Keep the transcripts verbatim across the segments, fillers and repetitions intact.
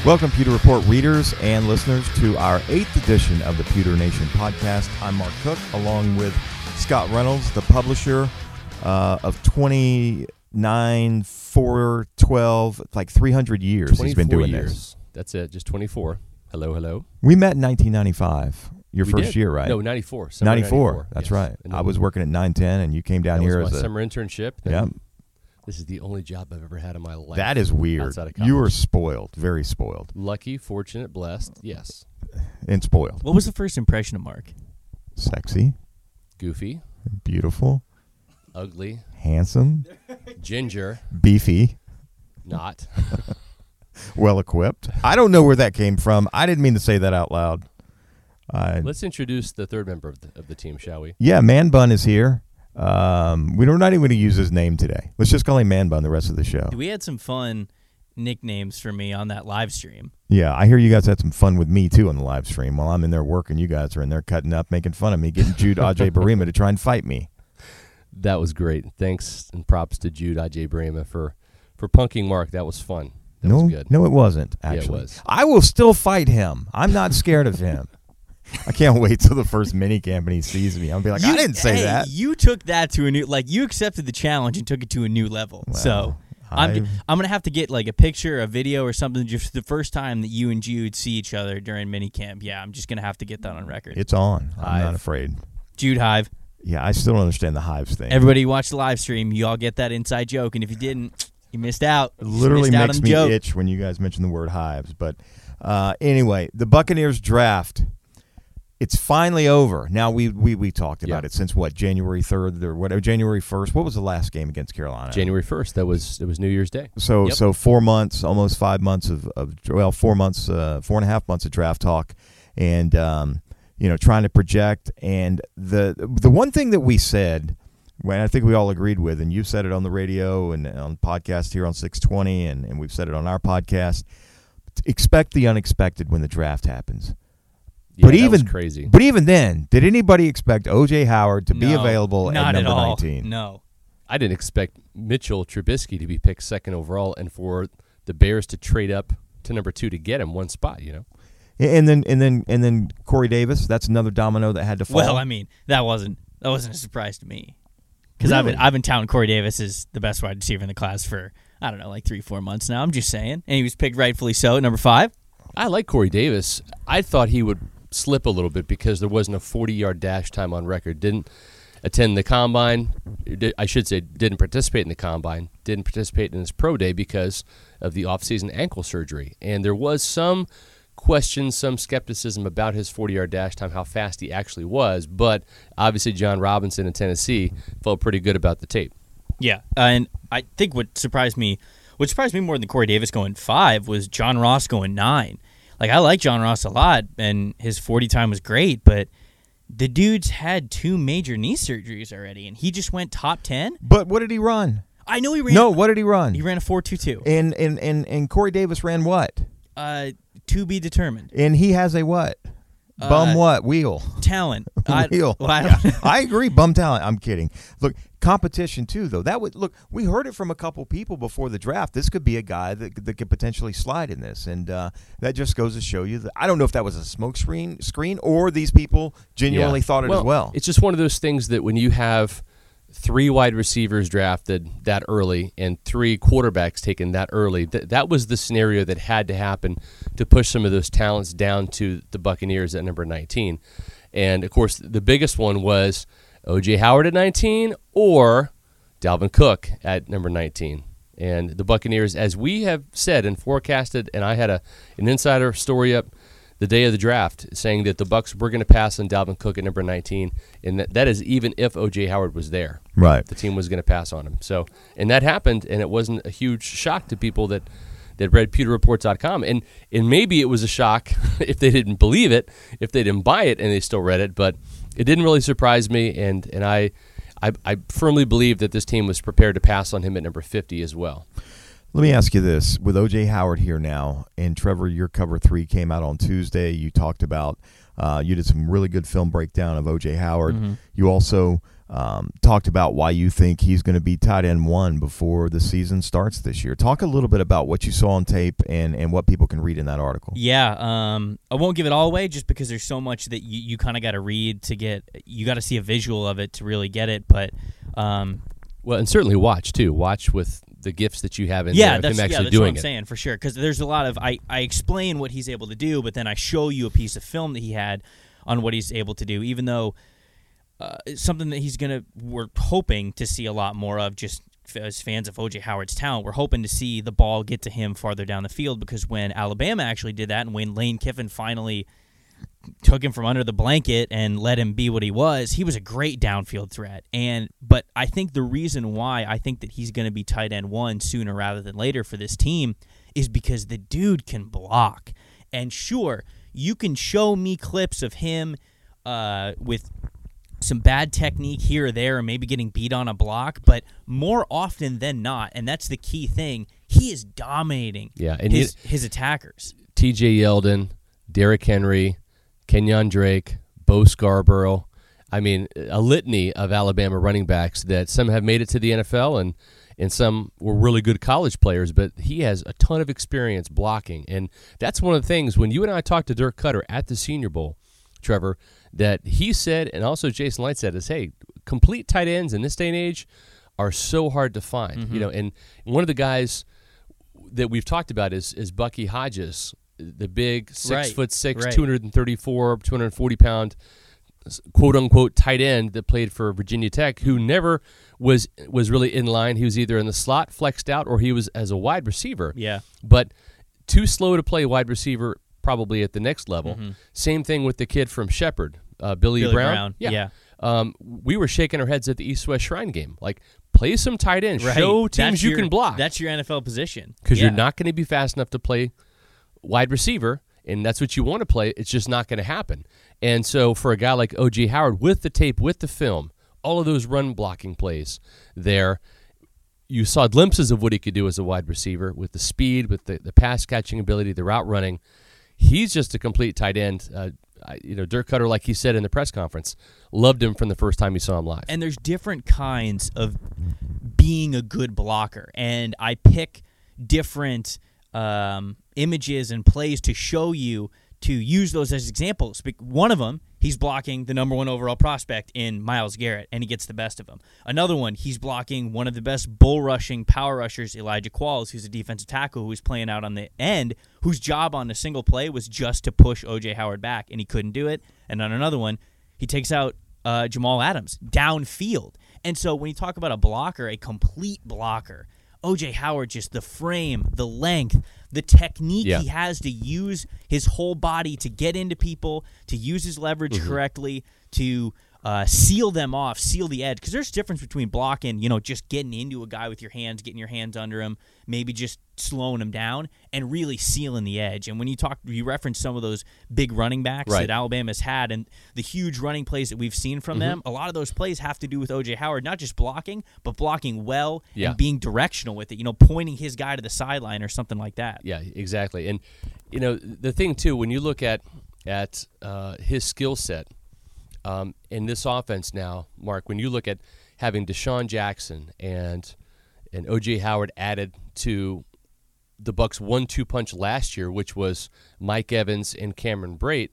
Welcome, Pewter Report readers and listeners, to our eighth edition of the Pewter Nation podcast. I'm Mark Cook, along with Scott Reynolds, the publisher uh, of twenty-nine, four, twelve, like three hundred years he's been doing years. this. That's it, just twenty-four. Hello, hello. We met in nineteen ninety-five, your we first did. year, right? No, ninety-four. ninety-four, ninety-four. that's yes. right. And I was working at nine ten, and you came down that here was as my a summer internship. Yeah. This is the only job I've ever had in my life. That is weird. Outside of You were college. spoiled, very spoiled, Lucky, fortunate, blessed. Yes. and spoiled. What was the first impression of Mark? Sexy, Goofy, beautiful, ugly, handsome, ginger, beefy, not. well equipped. I don't know where that came from. I didn't mean to say that out loud. I, Let's introduce the third member of the, of the team, shall we? yeah, Man Bun is here. Um, we don't, we're not even going to use his name today. Let's just call him Man Bun the rest of the show. We had some fun nicknames for me on that live stream. Yeah, I hear you guys had some fun with me too on the live stream. While I'm in there working, you guys are in there cutting up, making fun of me, getting Jude Ajay Barima to try and fight me. That was great. Thanks and props to Jude Ajay Barima for, for punking Mark. That was fun. That no, was good. no, it wasn't. Yeah, it Actually, was. I will still fight him. I'm not scared of him. I can't wait till the first mini camp and he sees me. I'll be like, You- I didn't say hey, that. You took that to a new, like you accepted the challenge and took it to a new level. Well, so I'm, I've- I'm gonna have to get like a picture, a video, or something. Just the first time that you and Jude see each other during mini camp. Yeah, I'm just gonna have to get that on record. It's on. I'm Hive. not afraid. Jude Hive. Yeah, I still don't understand the hives thing. Everybody watch the live stream. You all get that inside joke, and if you didn't, you missed out. It You literally missed out makes on the me joke. itch when you guys mention the word hives. But uh, anyway, the Buccaneers draft. It's finally over. Now, we we, we talked about Yeah. it since, what, January third or whatever, January first. What was the last game against Carolina? January first. That was it was New Year's Day. So Yep. so four months, almost five months of, of well, four months, uh, four and a half months of draft talk, and um, you know, trying to project. And the the one thing that we said, when I think we all agreed with, and you've said it on the radio and on podcast here on six twenty, and, and we've said it on our podcast, expect the unexpected when the draft happens. Yeah, but that even was crazy. But even then, did anybody expect O J Howard to be No, available not at number at all. nineteen? No. I didn't expect Mitchell Trubisky to be picked second overall, and for the Bears to trade up to number two to get him one spot. You know, And then and then and then Corey Davis. That's another domino that had to fall. Well, I mean, that wasn't that wasn't a surprise to me because I've Really? been I've been touting Corey Davis as the best wide receiver in the class for I don't know like three four months now. I'm just saying, and he was picked rightfully so at number five. I like Corey Davis. I thought he would slip a little bit because there wasn't a forty-yard dash time on record. Didn't attend the combine. I should say didn't participate in the combine. Didn't participate in his pro day because of the offseason ankle surgery. And there was some question, some skepticism about his forty-yard dash time, how fast he actually was. But obviously John Robinson in Tennessee felt pretty good about the tape. Yeah, uh, and I think what surprised me, what surprised me more than Corey Davis going five was John Ross going nine. Like, I like John Ross a lot, and his forty time was great, but the dude's had two major knee surgeries already, and he just went top ten? But what did he run? I know he ran. No, what did he run? He ran a four two two. And and and and Corey Davis ran what? Uh, to be determined. And he has a what? Bum Uh, what? Wheel. Talent. I, Wheel. well, I don't, I agree. Bum talent. I'm kidding. Look, competition too, though. That would look. We heard it from a couple people before the draft. This could be a guy that that could potentially slide in this, and uh, that just goes to show you that I don't know if that was a smoke screen screen or these people genuinely Yeah. thought it as well. It's just one of those things that when you have three wide receivers drafted that early and three quarterbacks taken that early, th- that was the scenario that had to happen to push some of those talents down to the Buccaneers at number nineteen. And, of course, the biggest one was O J Howard at nineteen or Dalvin Cook at number nineteen. And the Buccaneers, as we have said and forecasted, and I had a an insider story up the day of the draft saying that the Bucs were going to pass on Dalvin Cook at number nineteen, and that, that is even if O J Howard was there. Right. The team was going to pass on him. So, and that happened, and it wasn't a huge shock to people that, that read pewter reports dot com. And and maybe it was a shock if they didn't believe it, if they didn't buy it and they still read it, but it didn't really surprise me, and, and I, I I firmly believe that this team was prepared to pass on him at number fifty as well. Let me ask you this. With O J Howard here now, and Trevor, your cover three came out on Tuesday. You talked about, uh, you did some really good film breakdown of O J Howard. Mm-hmm. You also um, talked about why you think he's going to be tight end one before the season starts this year. Talk a little bit about what you saw on tape and, and what people can read in that article. Yeah, um, I won't give it all away just because there's so much that you, you kind of got to read to get. You got to see a visual of it to really get it. But um, well, and certainly watch too. Watch with the gifts that you have in yeah, there. that's, him actually yeah, that's doing what I'm it. saying for sure. Because there's a lot of I, I explain what he's able to do, but then I show you a piece of film that he had on what he's able to do. Even though uh, it's something that he's gonna, we're hoping to see a lot more of. Just as fans of O J Howard's talent, we're hoping to see the ball get to him farther down the field. Because when Alabama actually did that, and when Lane Kiffin finally took him from under the blanket and let him be what he was, he was a great downfield threat. And but I think the reason why I think that he's going to be tight end one sooner rather than later for this team is because the dude can block. And sure, you can show me clips of him uh, with some bad technique here or there, or maybe getting beat on a block, but more often than not, and that's the key thing, he is dominating yeah, and his, he, his attackers. T J Yeldon, Derrick Henry, Kenyon Drake, Bo Scarborough. I mean, a litany of Alabama running backs that some have made it to the N F L and, and some were really good college players, but he has a ton of experience blocking. And that's one of the things, when you and I talked to Dirk Cutter at the Senior Bowl, Trevor, that he said, and also Jason Light said, is, hey, complete tight ends in this day and age are so hard to find. Mm-hmm. You know, and one of the guys that we've talked about is is Bucky Hodges, the big six right. foot six, right. two hundred thirty-four, two hundred forty pound, quote unquote tight end that played for Virginia Tech, who never was was really in line. He was either in the slot, flexed out, or he was as a wide receiver. Yeah, but too slow to play wide receiver. Probably at the next level. Mm-hmm. Same thing with the kid from Shepherd, uh, Billy, Billy Brown. Brown. Yeah. yeah. Um, we were shaking our heads at the East-West Shrine game. Like, play some tight ends. Right. Show teams that's you your, can block. That's your N F L position. Because yeah. you're not going to be fast enough to play wide receiver, and that's what you want to play. It's just not going to happen. And so for a guy like O J Howard, with the tape, with the film, all of those run-blocking plays there, you saw glimpses of what he could do as a wide receiver with the speed, with the, the pass-catching ability, the route running. He's just a complete tight end. Uh, I, you know, Dirk Cutter, like he said in the press conference, loved him from the first time he saw him live. And there's different kinds of being a good blocker, and I pick different um, images and plays to show you to use those as examples. One of them, he's blocking the number one overall prospect in Myles Garrett, and he gets the best of him. Another one, he's blocking one of the best bull-rushing power rushers, Elijah Qualls, who's a defensive tackle who was playing out on the end, whose job on a single play was just to push O J Howard back, and he couldn't do it. And on another one, he takes out uh, Jamal Adams downfield. And so when you talk about a blocker, a complete blocker, O J Howard, just the frame, the length, the technique yeah. he has to use his whole body to get into people, to use his leverage mm-hmm. correctly, to uh, seal them off, seal the edge. Because there's a difference between blocking, you know, just getting into a guy with your hands, getting your hands under him, maybe just slowing him down, and really sealing the edge. And when you talk, you reference some of those big running backs right. that Alabama's had, and the huge running plays that we've seen from mm-hmm. them, a lot of those plays have to do with O J Howard, not just blocking, but blocking well yeah. and being directional with it, you know, pointing his guy to the sideline or something like that. Yeah, exactly. And, you know, the thing, too, when you look at, at uh, his skill set, Um, in this offense now, Mark, when you look at having Deshaun Jackson and and O J Howard added to the Bucs' one two punch last year, which was Mike Evans and Cameron Brate,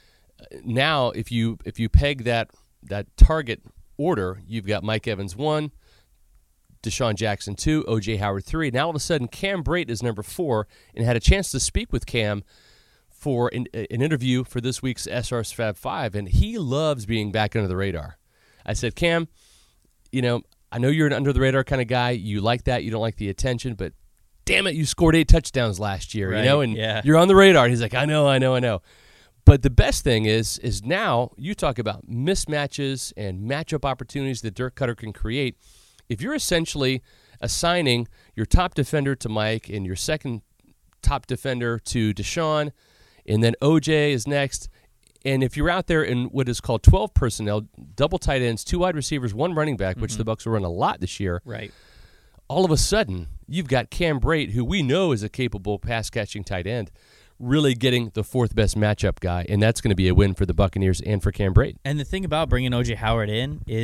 now if you if you peg that that target order, you've got Mike Evans one, Deshaun Jackson two, O J Howard three. Now all of a sudden Cam Brate is number four, and had a chance to speak with Cam for an, an interview for this week's S R's Fab Five, and he loves being back under the radar. I said, Cam, you know, I know you're an under-the-radar kind of guy. You like that. You don't like the attention, but damn it, you scored eight touchdowns last year, right, you know, and yeah. you're on the radar. And he's like, I know, I know, I know. But the best thing is, is now you talk about mismatches and matchup opportunities that Dirk Cutter can create. If you're essentially assigning your top defender to Mike and your second top defender to Deshaun, and then O J is next. And if you're out there in what is called twelve personnel, double tight ends, two wide receivers, one running back, mm-hmm. which the Bucs will run a lot this year, right? All of a sudden, you've got Cam Brate, who we know is a capable pass-catching tight end, really getting the fourth best matchup guy, and that's going to be a win for the Buccaneers and for Cam Brate. And the thing about bringing O J Howard in is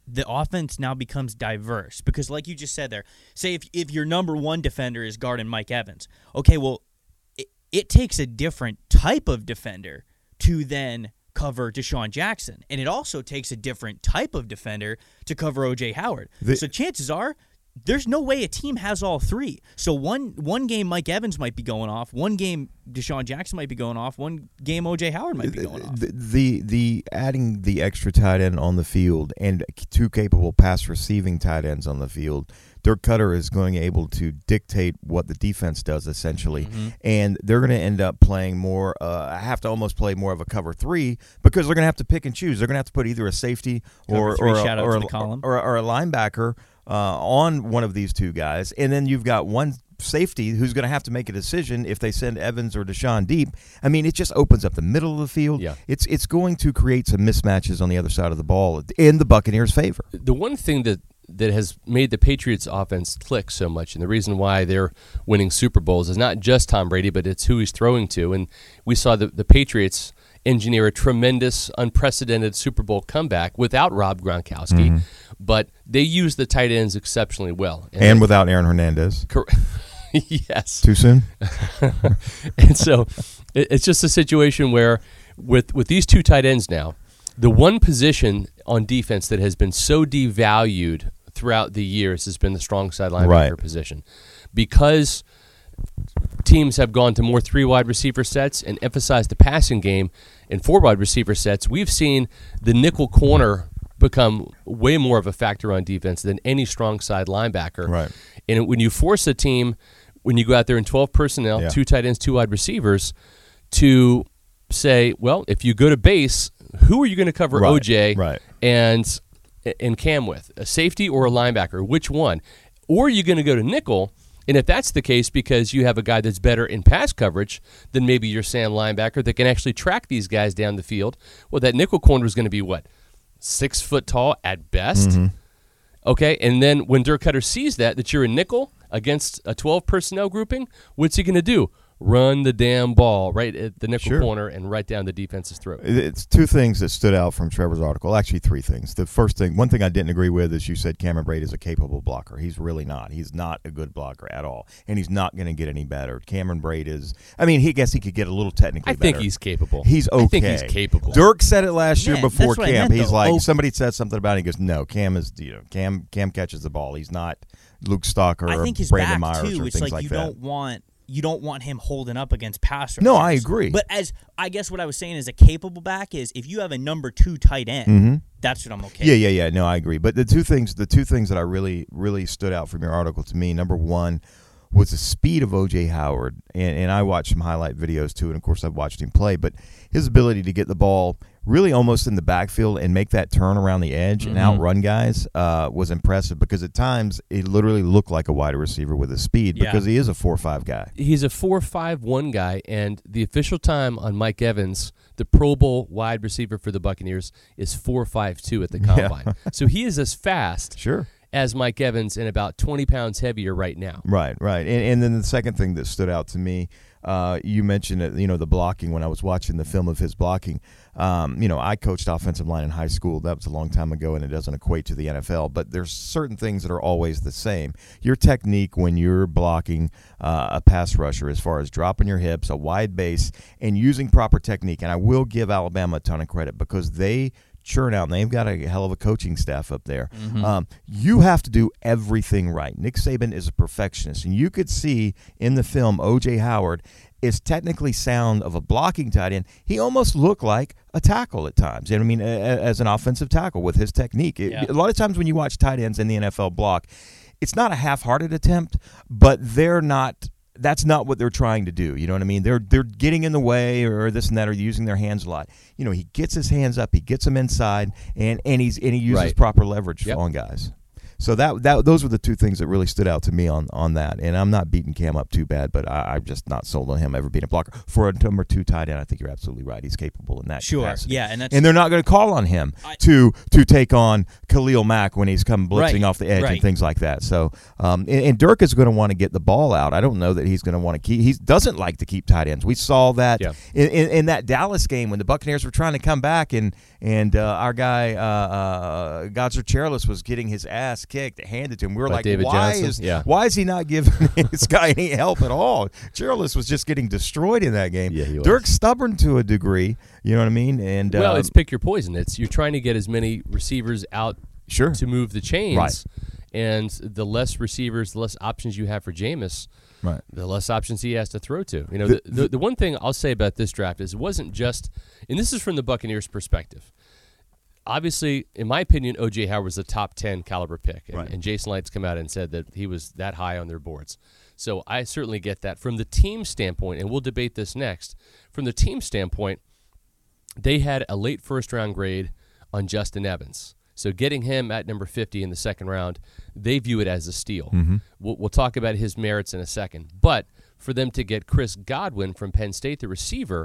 the offense now becomes diverse because, like you just said there, say if if your number one defender is guarding Mike Evans, okay, well, it, it takes a different type of defender to then cover Deshaun Jackson, and it also takes a different type of defender to cover O J Howard. The, so chances are, there's no way a team has all three. So one one game Mike Evans might be going off, one game Deshaun Jackson might be going off, one game O J Howard might be going off. The the, the adding the extra tight end on the field and two capable pass receiving tight ends on the field, Dirk Cutter is going to be able to dictate what the defense does essentially, mm-hmm. and they're going to end up playing more. Uh, have to almost play more of a cover three because they're going to have to pick and choose. They're going to have to put either a safety or three, or, shout a, out or, to a, the column. or, or a linebacker uh, on one of these two guys, and then you've got one safety who's going to have to make a decision if they send Evans or Deshaun deep. I mean, it just opens up the middle of the field. Yeah. It's it's going to create some mismatches on the other side of the ball in the Buccaneers' favor. The one thing that that has made the Patriots offense click so much, and the reason why they're winning Super Bowls is not just Tom Brady, but it's who he's throwing to. And we saw the, the Patriots engineer a tremendous, unprecedented Super Bowl comeback without Rob Gronkowski, mm-hmm. but they used the tight ends exceptionally well. And, and without Aaron Hernandez. Correct. Yes. Too soon? And so it, it's just a situation where with with these two tight ends now, the one position on defense that has been so devalued throughout the years has been the strong side linebacker right. position. Because teams have gone to more three wide receiver sets and emphasized the passing game and four wide receiver sets, we've seen the nickel corner become way more of a factor on defense than any strong side linebacker. Right. And when you force a team, when you go out there in twelve personnel, yeah. two tight ends, two wide receivers, to say, well, if you go to base, who are you going to cover right. O J right. and and Cam with? A safety or a linebacker? Which one? Or are you going to go to nickel? And if that's the case, because you have a guy that's better in pass coverage than maybe your Sam linebacker that can actually track these guys down the field, well, that nickel corner is going to be what? Six foot tall at best? Mm-hmm. Okay, and then when Dirk Cutter sees that, that you're a nickel against a twelve personnel grouping, what's he going to do? Run the damn ball right at the nickel sure. corner and right down the defense's throat. It's two things that stood out from Trevor's article. Actually, three things. The first thing, one thing I didn't agree with is you said Cameron Brate is a capable blocker. He's really not. He's not a good blocker at all, and he's not going to get any better. Cameron Brate is, I mean, he guess he could get a little technically I better. think he's capable. He's okay. I think he's capable. Dirk said it last Man, year before that's what I Cam. meant, He's though. like, Oh. somebody said something about it. He goes, no, Cam is, you know, Cam Cam catches the ball. He's not Luke Stock or I think his Brandon back Myers too. or It's things like, like you that. don't want you don't want him holding up against pass rushers. No, I agree. But as I guess what I was saying is a capable back is if you have a number two tight end, mm-hmm. that's what I'm okay. Yeah, with. yeah, yeah. No, I agree. But the two things, the two things that I really, really stood out from your article to me, number one was the speed of O J Howard, and, and I watched some highlight videos too, and of course I've watched him play. But his ability to get the ball really almost in the backfield and make that turn around the edge Mm-hmm. and outrun guys uh, was impressive because at times it literally looked like a wide receiver with his speed Yeah. because he is a four five guy. He's a four five one guy, and the official time on Mike Evans, the Pro Bowl wide receiver for the Buccaneers, is four five two at the combine. So he is as fast Sure. as Mike Evans and about twenty pounds heavier right now. Right, right. And, and then the second thing that stood out to me, uh, you mentioned it, you know, the blocking when I was watching the film of his blocking. Um, you know, I coached offensive line in high school. That was a long time ago, and it doesn't equate to the N F L. But there's certain things that are always the same. Your technique when you're blocking uh, a pass rusher as far as dropping your hips, a wide base, and using proper technique. And I will give Alabama a ton of credit because they – churn out, and they've got a hell of a coaching staff up there. Mm-hmm. Um, you have to do everything right. Nick Saban is a perfectionist, and you could see in the film O J Howard is technically sound of a blocking tight end. He almost looked like a tackle at times. And I mean, a, a, as an offensive tackle with his technique. It, Yeah. A lot of times when you watch tight ends in the N F L block, it's not a half-hearted attempt, but they're not. That's not what they're trying to do. You know what I mean? They're they're getting in the way or this and that, or using their hands a lot. You know, he gets his hands up, he gets them inside, and, and he's and he uses Right. proper leverage Yep. on guys. So that that those were the two things that really stood out to me on, on that. And I'm not beating Cam up too bad, but I, I'm just not sold on him ever being a blocker. For a number two tight end, I think you're absolutely right. He's capable in that Sure, capacity. yeah, and that's and they're not going to call on him I, to to take on Khalil Mack when he's come blitzing Right, off the edge right. and things like that. So, um, and, and Dirk is going to want to get the ball out. I don't know that he's going to want to keep. He doesn't like to keep tight ends. We saw that Yeah. in, in, in that Dallas game when the Buccaneers were trying to come back, and and uh, our guy uh, uh, Godzer Chairless was getting his ass kicked, handed to him. We were By like, David why Johnson? is Yeah. why is he not giving this guy any help at all? Chairless was just getting destroyed in that game. Yeah, he was. Dirk's stubborn to a degree. You know what I mean? And well, uh, it's pick your poison. It's you're trying to get as many receivers out sure. to move the chains, Right. and the less receivers, the less options you have for Jameis, Right. the less options he has to throw to. You know, The- the, the, the one thing I'll say about this draft is it wasn't just, and this is from the Buccaneers' perspective. Obviously, in my opinion, O J Howard was a top ten caliber pick, and, Right. and Jason Lights come out and said that he was that high on their boards. So I certainly get that. From the team standpoint, and we'll debate this next, from the team standpoint, they had a late first-round grade on Justin Evans. So getting him at number fifty in the second round, they view it as a steal. Mm-hmm. We'll, we'll talk about his merits in a second. But for them to get Chris Godwin from Penn State, the receiver,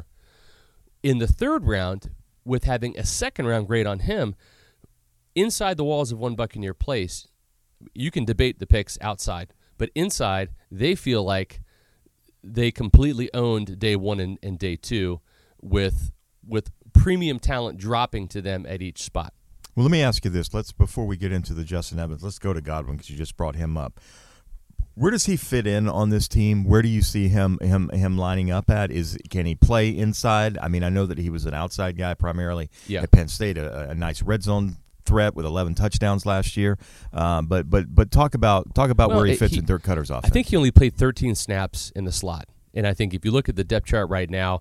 in the third round, with having a second-round grade on him, inside the walls of One Buccaneer Place, you can debate the picks outside. But inside, they feel like they completely owned day one and, and day two with with premium talent dropping to them at each spot. Well, let me ask you this. Let's before we get into the Justin Evans, let's go to Godwin because you just brought him up. Where does he fit in on this team? Where do you see him him him lining up at? Is can he play inside? I mean, I know that he was an outside guy primarily Yeah. at Penn State, a, a nice red zone threat with eleven touchdowns last year. Um, but but but talk about talk about Well, where he it- fits he- in Dirk Cutter's offense. I think he only played thirteen snaps in the slot. And I think if you look at the depth chart right now,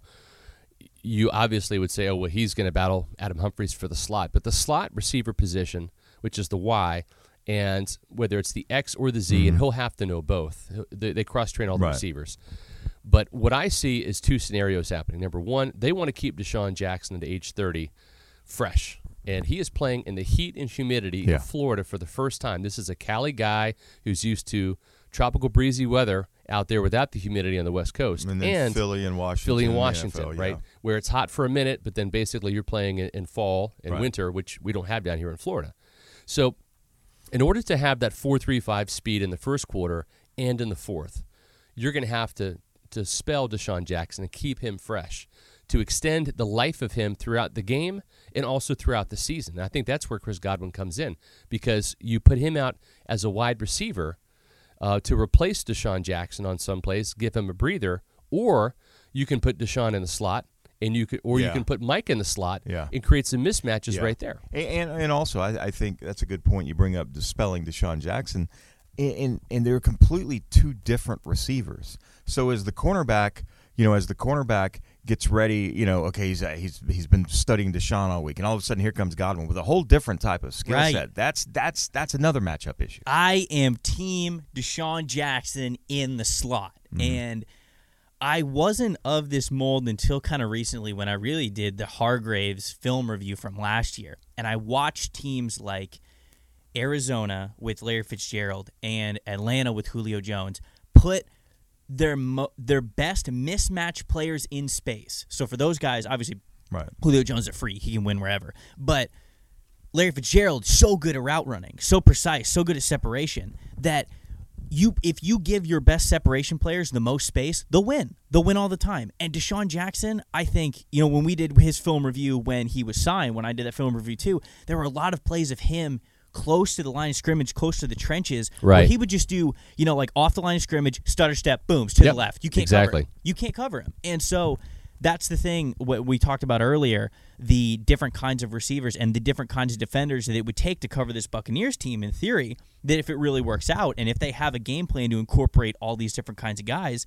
you obviously would say, oh, well, he's going to battle Adam Humphries for the slot. But the slot receiver position, which is the Y, and whether it's the X or the Z, Mm-hmm. and he'll have to know both. They, they cross-train all the Right. receivers. But what I see is two scenarios happening. Number one, they want to keep Deshaun Jackson at age thirty fresh. And he is playing in the heat and humidity Yeah. in Florida for the first time. This is a Cali guy who's used to tropical breezy weather out there without the humidity on the West Coast. and then Philly and Washington, Philly and in the Washington, N F L, right? yeah. Where it's hot for a minute, but then basically you're playing in, in fall and Right. winter, which we don't have down here in Florida. So in order to have that four three five speed in the first quarter and in the fourth, you're going to have to to spell Deshaun Jackson and keep him fresh, to extend the life of him throughout the game and also throughout the season. And I think that's where Chris Godwin comes in, because you put him out as a wide receiver uh, to replace Deshaun Jackson on some plays, give him a breather, or you can put Deshaun in the slot, and you could, or Yeah. you can put Mike in the slot Yeah. and create some mismatches Yeah. right there. And and, and also, I, I think that's a good point you bring up, dispelling Deshaun Jackson. And, and and they're completely two different receivers. So as the cornerback, you know, as the cornerback gets ready, you know, okay, he's uh, he's he's been studying Deshaun all week, and all of a sudden here comes Godwin with a whole different type of skill Right. set. That's that's that's another matchup issue. I am team Deshaun Jackson in the slot. Mm-hmm. And I wasn't of this mold until kind of recently when I really did the Hargraves film review from last year. And I watched teams like Arizona with Larry Fitzgerald and Atlanta with Julio Jones put their mo- their best mismatch players in space. So for those guys, obviously Right. Julio Jones is free. He can win wherever. But Larry Fitzgerald, so good at route running, so precise, so good at separation that you, if you give your best separation players the most space, they'll win. They'll win all the time. And Deshaun Jackson, I think, you know, when we did his film review when he was signed, when I did that film review too, there were a lot of plays of him close to the line of scrimmage, close to the trenches, where Right. he would just do, you know, like off the line of scrimmage, stutter step, booms to Yep, the left. You can't cover exactly. him. You can't cover him. And so that's the thing what we talked about earlier, the different kinds of receivers and the different kinds of defenders that it would take to cover this Buccaneers team in theory, that if it really works out and if they have a game plan to incorporate all these different kinds of guys,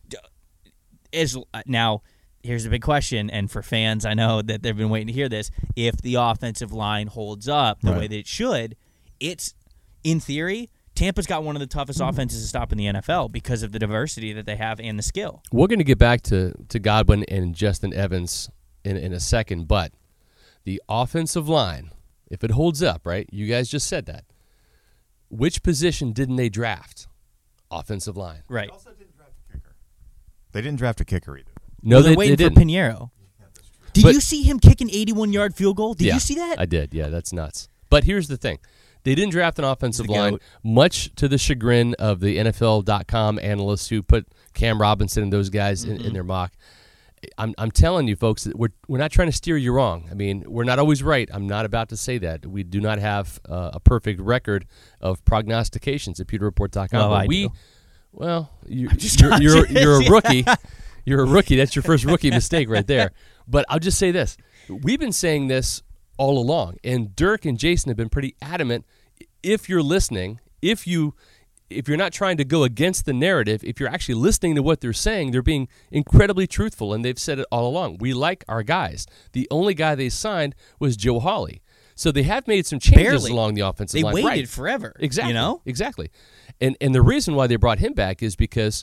is now here's a big question, and for fans, I know that they've been waiting to hear this, if the offensive line holds up the Right. way that it should, it's, in theory, Tampa's got one of the toughest offenses to stop in the N F L because of the diversity that they have and the skill. We're going to get back to, to Godwin and Justin Evans in, in a second, but the offensive line, if it holds up, right, you guys just said that, which position didn't they draft? Offensive line. Right. They also didn't draft a kicker. They didn't draft a kicker either. No, well, they, they're waiting they for didn't. Pinheiro. Did But- you see him kick an eighty-one-yard field goal? Did yeah, you see that? I did. Yeah, that's nuts. But here's the thing. They didn't draft an offensive He's the line, goat. much to the chagrin of the N F L dot com analysts who put Cam Robinson and those guys in, in their mock. I'm, I'm telling you, folks, that we're, we're not trying to steer you wrong. I mean, we're not always right. I'm not about to say that. We do not have uh, a perfect record of prognostications at Pewter Report dot com. Well, but I we, do. Well, you, just you're, you're, conscious. you're a rookie. You're a rookie. That's your first rookie mistake right there. But I'll just say this. We've been saying this all along, and Dirk and Jason have been pretty adamant. If you're listening, if you if you're not trying to go against the narrative, if you're actually listening to what they're saying, they're being incredibly truthful, and they've said it all along. We like our guys. The only guy they signed was Joe Hawley. So they have made some changes Barely. along the offensive They line. waited Right. forever. Exactly. You know? Exactly. And and the reason why they brought him back is because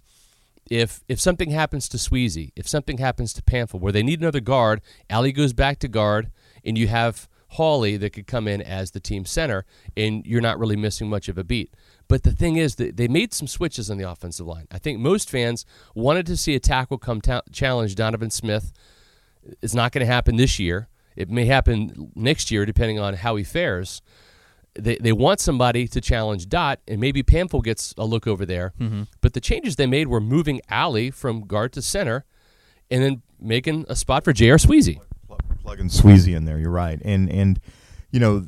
if if something happens to Sweezy, if something happens to Pamphil, where they need another guard, Allie goes back to guard, and you have Hawley that could come in as the team center, and you're not really missing much of a beat. But the thing is that they made some switches on the offensive line. I think most fans wanted to see a tackle come ta- challenge Donovan Smith. It's not going to happen this year. It may happen next year, depending on how he fares. They they want somebody to challenge Dot, and maybe Pamphil gets a look over there. Mm-hmm. But the changes they made were moving Allie from guard to center, and then making a spot for J R. Sweezy. Plug, plugging Sweezy in there. You're right, and and you know,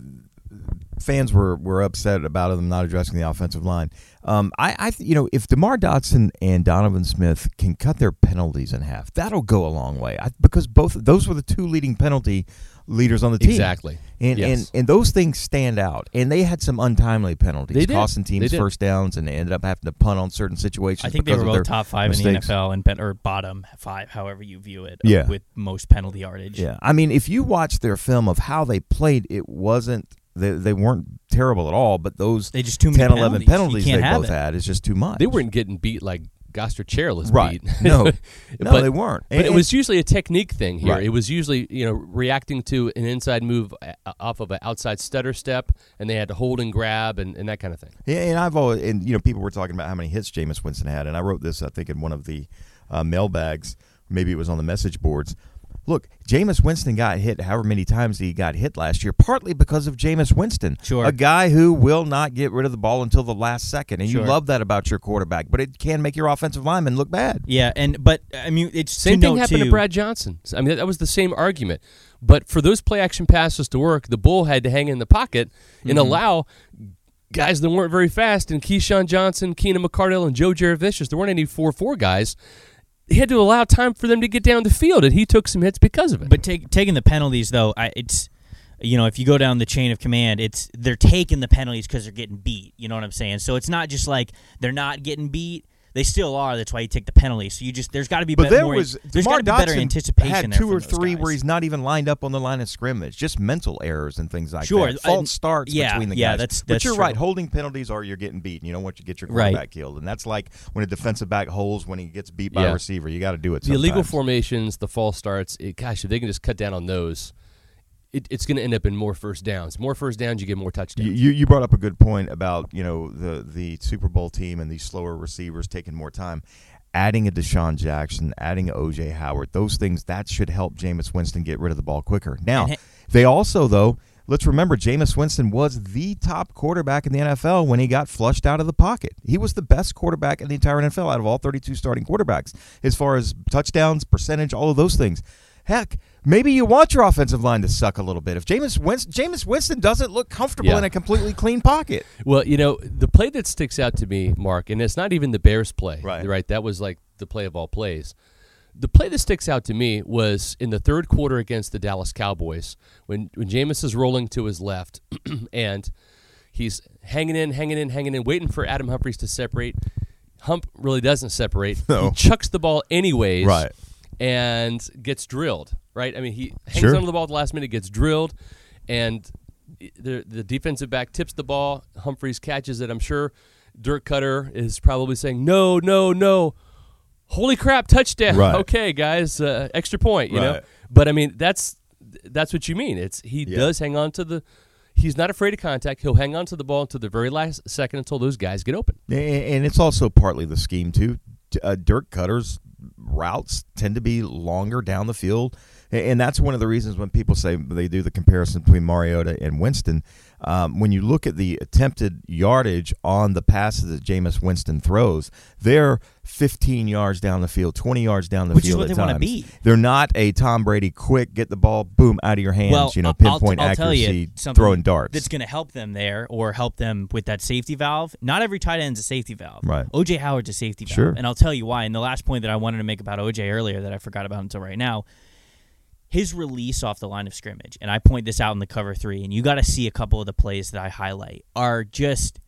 fans were, were upset about them not addressing the offensive line. Um, I, I you know, if DeMar Dotson and Donovan Smith can cut their penalties in half, that'll go a long way. I, because both those were the two leading penalty leaders on the team. Exactly. And, Yes. and and those things stand out. And they had some untimely penalties, They did. costing They teams did. first downs, and they ended up having to punt on certain situations. I think they because were of their both top five in the N mistakes. F L and pen- or bottom five, however you view it. uh, Yeah. With most penalty yardage. Yeah, I mean, if you watch their film of how they played, it wasn't they, they weren't terrible at all. But those They just too many ten, eleven penalties. penalties You they can't have both it. had is just too much. They weren't getting beat like Goster Chairless right. beat. No, no, But- they weren't. But it And- was usually a technique thing here. Right. It was usually, you know, reacting to an inside move uh, off of an outside stutter step, and they had to hold and grab and, and that kind of thing. Yeah, and I've always, and you know, people were talking about how many hits Jameis Winston had, and I wrote this, I think, in one of the uh, mailbags. Maybe it was on the message boards. Look, Jameis Winston got hit however many times he got hit last year, partly because of Jameis Winston, Sure. a guy who will not get rid of the ball until the last second, and Sure. you love that about your quarterback, but it can make your offensive lineman look bad. Yeah, and but I mean it's Same to thing note happened too, to Brad Johnson. I mean, that was the same argument. But for those play action passes to work, the bull had to hang in the pocket and Mm-hmm. allow guys that weren't very fast, and Keyshawn Johnson, Keenan McCardell, and Joe Jaravicius, there weren't any four four guys. He had to allow time for them to get down the field, and he took some hits because of it. But take, taking the penalties though, I, it's you know if you go down the chain of command, it's they're taking the penalties because they're getting beat. You know what I'm saying? So it's not just like they're not getting beat. They still are. That's why you take the penalties. So you just there's got to be But better. there more, was there's got DeMar to be better Dotson anticipation. had there two from or those three guys. where he's not even lined up on the line of scrimmage, just mental errors and things like Sure, that. False and- starts yeah, between the yeah, guys. that's- but that's you're true. right. Holding penalties are you're getting beat. And you don't want you to get your Right. quarterback killed, and that's like when a defensive back holds when he gets beat by Yeah. a receiver. You got to do it. the illegal sometimes. formations, the false starts, it, gosh, if they can just cut down on those, it, it's going to end up in more first downs. More first downs, you get more touchdowns. You, you you brought up a good point about you know the the Super Bowl team and these slower receivers taking more time. Adding a Deshaun Jackson, adding a O J Howard, those things that should help Jameis Winston get rid of the ball quicker. Now, And he- they also though. Let's remember, Jameis Winston was the top quarterback in the N F L when he got flushed out of the pocket. He was the best quarterback in the entire N F L out of all thirty-two starting quarterbacks as far as touchdowns, percentage, all of those things. Heck, maybe you want your offensive line to suck a little bit. If Jameis Winston, Jameis Winston doesn't look comfortable Yeah. in a completely clean pocket. Well, you know, the play that sticks out to me, Mark, and it's not even the Bears play. Right. Right. That was like the play of all plays. The play that sticks out to me was in the third quarter against the Dallas Cowboys when, when Jameis is rolling to his left and he's hanging in, hanging in, hanging in, waiting for Adam Humphries to separate. Hump really doesn't separate. No. He chucks the ball anyways. Right. And gets drilled, right? I mean, he hangs Sure. onto the ball at the last minute, gets drilled, and the the defensive back tips the ball. Humphries catches it. I'm sure Dirk Cutter is probably saying, no, no, no. Holy crap, touchdown. Right. Okay, guys, uh, extra point, you know? Right. But, I mean, that's that's what you mean. It's He Yeah. does hang on to the he's not afraid of contact. He'll hang on to the ball until the very last second until those guys get open. And it's also partly the scheme, too. Uh, Dirk Cutter's routes tend to be longer down the field. And that's one of the reasons when people say they do the comparison between Mariota and Winston. Um, when you look at the attempted yardage on the passes that Jameis Winston throws, they're fifteen yards down the field, twenty yards down the Which field is what at they want to times. be. They're not a Tom Brady quick, get the ball, boom, out of your hands, Well, you know, I'll- pinpoint I'll, I'll tell accuracy, you something throwing darts. That's going to help them there or help them with that safety valve. Not every tight end's a safety valve. Right. O J Howard's a safety valve. Sure. And I'll tell you why. And the last point that I wanted to make about O J earlier that I forgot about until right now, his release off the line of scrimmage, and I point this out in the cover three, and you got to see a couple of the plays that I highlight, are just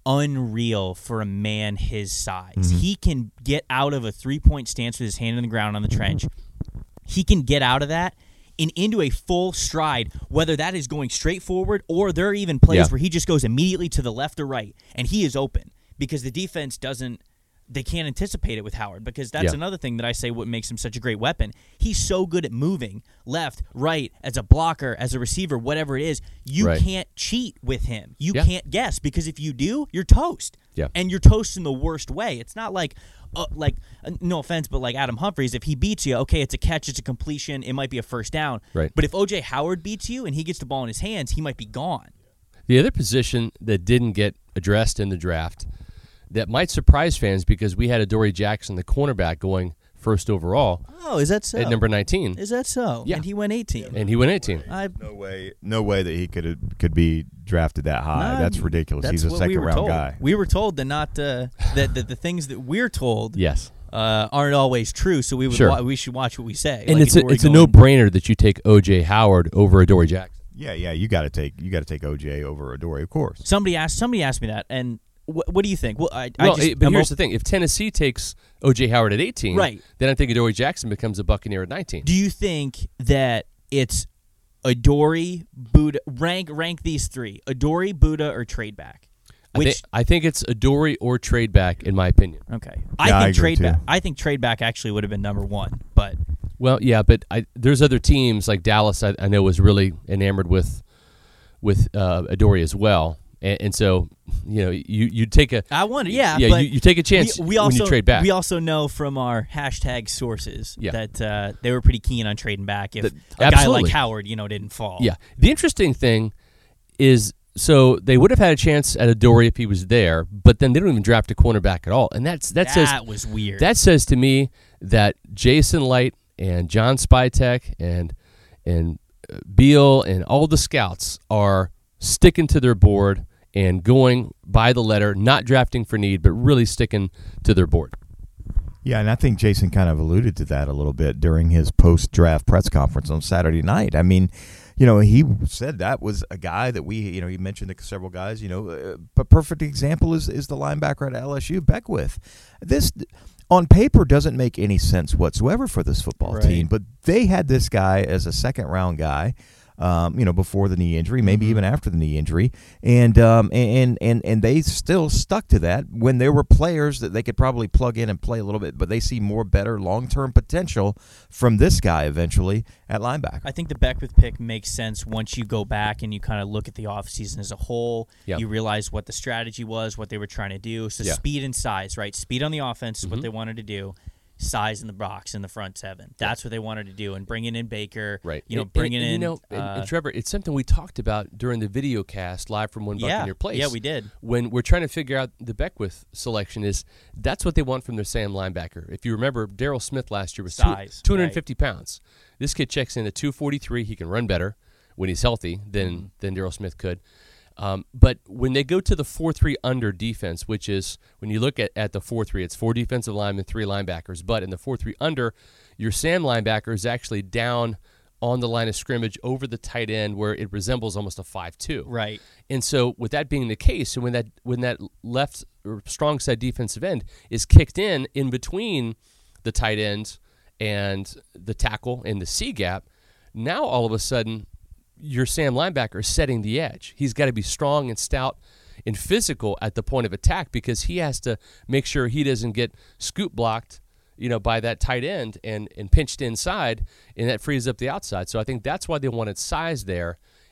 unreal for a man his size. Mm-hmm. He can get out of a three-point stance with his hand in the ground on the trench. He can get out of that and into a full stride, whether that is going straight forward or there are even plays Yeah. where he just goes immediately to the left or right, and he is open because the defense doesn't they can't anticipate it with Howard, because that's Yeah. another thing that I say what makes him such a great weapon. He's so good at moving left, right, as a blocker, as a receiver, whatever it is. You Right. can't cheat with him. You Yeah. can't guess, because if you do, you're toast. Yeah. And you're toast in the worst way. It's not like, uh, like uh, no offense, but like Adam Humphries, if he beats you, okay, it's a catch, it's a completion, it might be a first down. Right. But if O J Howard beats you and he gets the ball in his hands, he might be gone. The other position that didn't get addressed in the draft that might surprise fans, because we had Adoree Jackson, the cornerback, going first overall Oh, is that so? at number nineteen, Is that so? Yeah. And he went eighteen. and he went eighteen. I No way, no way that he could could be drafted that high. Nah, that's ridiculous. That's He's a what second we were round told. guy. We were told that not uh, that, that the things that we're told Yes. uh, aren't always true. So we would Sure. wa- we should watch what we say. And Like, it's a, Adoree it's a going- no-brainer that you take O J Howard over Adoree Jackson. Yeah, yeah, you got to take you got to take O J over Adoree, of course. Somebody asked somebody asked me that, and wh- what do you think? Well, I, Well, I just, it- but I'm here's op- the thing: if Tennessee takes O J Howard at eighteen, Right. then I think Adoree Jackson becomes a Buccaneer at nineteen. Do you think that it's Adoree, Buddha? Rank rank these three: Adoree, Buddha, or trade back? I, Which thi- I think it's Adoree or trade back, in my opinion. okay, Yeah, I I think agree, trade too. back. I think trade back actually would have been number one, but Well, yeah, but I, there's other teams like Dallas. I, I know was really enamored with with uh, Adoree as well, and, and so you know you you take a I wonder. Yeah, yeah but you, you take a chance we, we also when you trade back. we also know from our hashtag sources Yeah. that uh, they were pretty keen on trading back if That- a guy absolutely. like Howard, you know, didn't fall. Yeah. The interesting thing is, so they would have had a chance at Adoree if he was there, but then they don't even draft a cornerback at all, and that's that that says was weird. that says to me that Jason Light and John Spytek and and uh, Beal and all the scouts are sticking to their board and going by the letter, not drafting for need, but really sticking to their board. Yeah, and I think Jason kind of alluded to that a little bit during his post-draft press conference on Saturday night. I mean, you know, he said that was a guy that we, you know, he mentioned several guys, you know, uh, a perfect example is, is the linebacker at L S U, Beckwith. This, on paper, doesn't make any sense whatsoever for this football Right. team, but they had this guy as a second-round guy. Um, you know, before the knee injury, maybe Mm-hmm. even after the knee injury, and um, and and and they still stuck to that when there were players that they could probably plug in and play a little bit, but they see more better long term potential from this guy eventually at linebacker. I think the Beckwith pick makes sense once you go back and you kind of look at the offseason as a whole. Yeah. You realize what the strategy was, what they were trying to do. So Yeah. speed and size, right? Speed on the offense is Mhm. what they wanted to do. Size in the box in the front seven. That's what they wanted to do. And bringing in Baker, Right. you know, And- bringing and, in. You know, and, uh, and Trevor, it's something we talked about during the video cast live from One yeah, Buccaneer Place. yeah, we did. When we're trying to figure out the Beckwith selection, is that's what they want from their Sam linebacker. If you remember, Daryl Smith last year was Size, two hundred fifty pounds. This kid checks in at two forty-three. He can run better when he's healthy than Mm-hmm. than Daryl Smith could. Um, but when they go to the four three under defense, which is when you look at, at the four three, it's four defensive linemen, three linebackers. But in the four three under, your Sam linebacker is actually down on the line of scrimmage over the tight end where it resembles almost a five two. Right. And so with that being the case, and when that when that left or strong side defensive end is kicked in in between the tight end and the tackle in the C gap, now all of a sudden your Sam linebacker is setting the edge. He's got to be strong and stout and physical at the point of attack because he has to make sure he doesn't get scoop blocked, you know, by that tight end and, and pinched inside, and that frees up the outside. So I think that's why they wanted size there.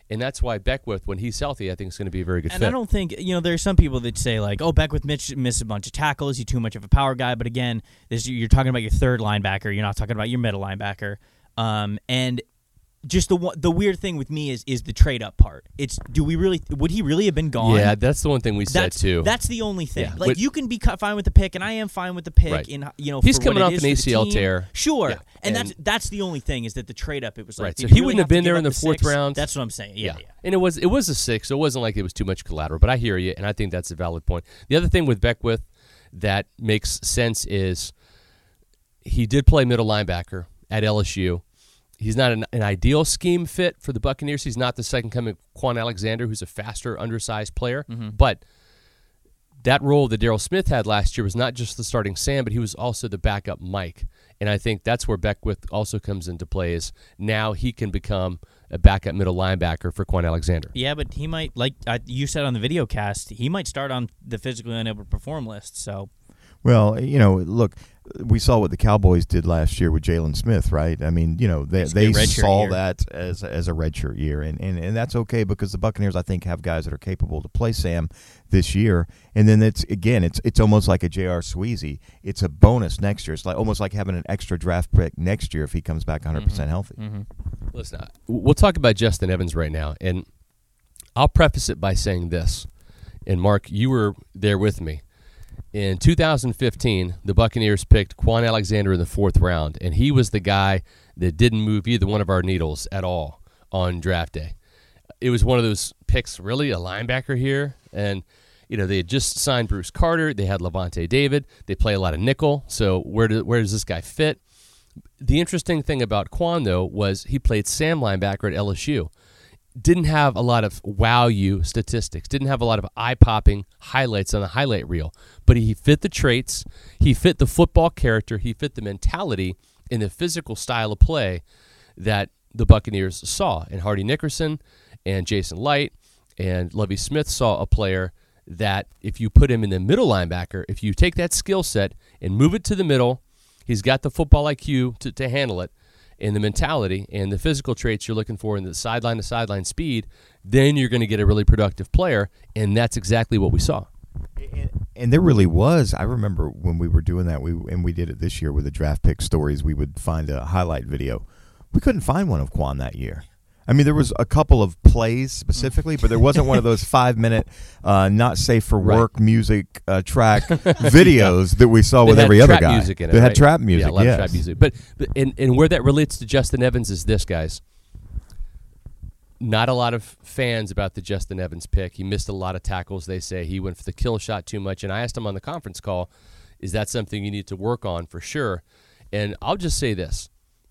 And that's why Beckwith, when he's healthy, I think is going to be a very good and fit. I don't think, you know, there's some people that say, like, oh, Beckwith missed, missed a bunch of tackles. He's too much of a power guy. But again, this you're talking about your third linebacker. You're not talking about your middle linebacker. Um, and just the the weird thing with me is is the trade up part. It's do we really would he really have been gone? Yeah, that's the one thing we said that's, too. That's the only thing. Yeah. Like But- you can be cu- fine with the pick, and I am fine with the pick. Right. In you know, He's for coming what off it is an for A the C L team. tear. Sure, Yeah. and, And- that's that's the only thing is that the trade up. It was like, Right, did so you he really wouldn't have to been give there up in the the fourth sixth? round. That's what I'm saying. Yeah, yeah. And it was it was a six, so it wasn't like it was too much collateral. But I hear you, and I think that's a valid point. The other thing with Beckwith that makes sense is he did play middle linebacker at L S U. He's not an, an ideal scheme fit for the Buccaneers. He's not the second coming of Quan Alexander, who's a faster, undersized player. Mm-hmm. But that role that Darryl Smith had last year was not just the starting Sam, but he was also the backup Mike. And I think that's where Beckwith also comes into play is now he can become a backup middle linebacker for Quan Alexander. Yeah, but he might, like uh, you said on the video cast, he might start on the physically unable to perform list. So, Well, you know, look, we saw what the Cowboys did last year with Jalen Smith, right? I mean, you know, they Basically they a redshirt saw year. that as as a redshirt year, and, and and that's okay because the Buccaneers, I think, have guys that are capable to play Sam this year. And then it's again, it's it's almost like a J R. Sweezy. It's a bonus next year. It's like almost like having an extra draft pick next year if he comes back one hundred percent healthy. mm-hmm. Listen, I- we'll talk about Justin Evans right now, and I'll preface it by saying this. And Mark, you were there with me. In two thousand fifteen, the Buccaneers picked Quan Alexander in the fourth round, and he was the guy that didn't move either one of our needles at all on draft day. It was one of those picks, really, a linebacker here, and you know they had just signed Bruce Carter. They had Levante David. They play a lot of nickel, so where do, where does this guy fit? The interesting thing about Quan, though, was he played Sam linebacker at L S U. Didn't have a lot of wow you statistics, didn't have a lot of eye-popping highlights on the highlight reel, but he fit the traits, he fit the football character, he fit the mentality and the physical style of play that the Buccaneers saw. And Hardy Nickerson and Jason Light and Lovie Smith saw a player that if you put him in the middle linebacker, if you take that skill set and move it to the middle, he's got the football I Q to, to handle it, and the mentality and the physical traits you're looking for in the sideline to sideline speed, then you're going to get a really productive player, and that's exactly what we saw. And, and there really was. I remember when we were doing that, we and we did it this year with the draft pick stories. We would find a highlight video. We couldn't find one of Quan that year. I mean, there was a couple of plays specifically, but there wasn't one of those five-minute, uh, not safe for work Right. music uh, track videos that we saw They with had every other trap guy. music in it, they had right? trap music, Yeah, a lot yes. of trap music. But, but and, and where that relates to Justin Evans is this, guys. Not a lot of fans about the Justin Evans pick. He missed a lot of tackles, they say. He went for the kill shot too much. And I asked him on the conference call, is that something you need to work on for sure? And I'll just say this.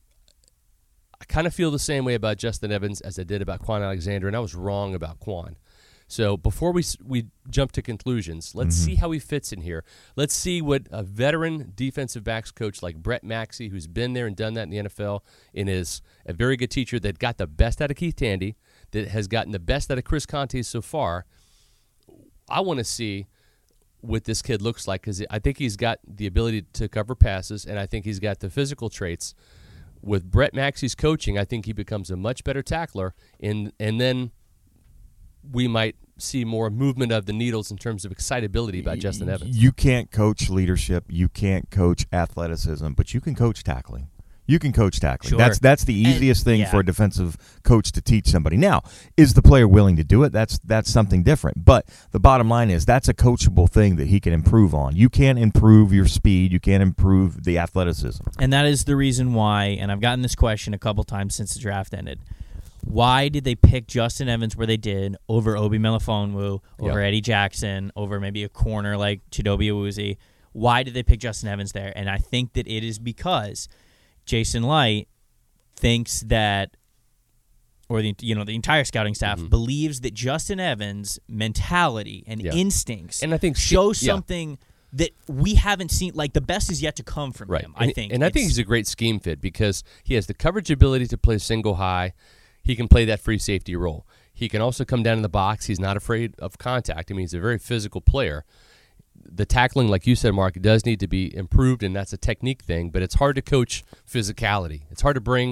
I kind of feel the same way about Justin Evans as I did about Quan Alexander, and I was wrong about Quan. So before we we jump to conclusions, let's Mm-hmm. see how he fits in here. Let's see what a veteran defensive backs coach like Brett Maxey, who's been there and done that in the N F L, and is a very good teacher that got the best out of Keith Tandy, that has gotten the best out of Chris Conte so far. I want to see what this kid looks like because I think he's got the ability to cover passes, and I think he's got the physical traits. With Brett Maxey's coaching, I think he becomes a much better tackler, and and then we might see more movement of the needles in terms of excitability about Justin Evans. You can't coach leadership. You can't coach athleticism, but you can coach tackling. You can coach tackling. Sure. That's that's the easiest And- thing yeah. for a defensive coach to teach somebody. Now, is the player willing to do it? That's that's something different. But the bottom line is that's a coachable thing that he can improve on. You can't improve your speed. You can't improve the athleticism. And that is the reason why, and I've gotten this question a couple times since the draft ended. Why did they pick Justin Evans where they did over Obi Melifonwu, over Yeah. Eddie Jackson, over maybe a corner like Chidobe Awuzie? Why did they pick Justin Evans there? And I think that it is because Jason Light thinks that, or the you know the entire scouting staff Mhm. believes that Justin Evans' mentality and Yeah. instincts And I think shows yeah. something that we haven't seen. Like the best is yet to come from Right. him. I and, think, and I think It's- he's a great scheme fit because he has the coverage ability to play single high. He can play that free safety role. He can also come down in the box. He's not afraid of contact. I mean, he's a very physical player. The tackling, like you said, Mark, does need to be improved, and that's a technique thing, but it's hard to coach physicality. It's hard to bring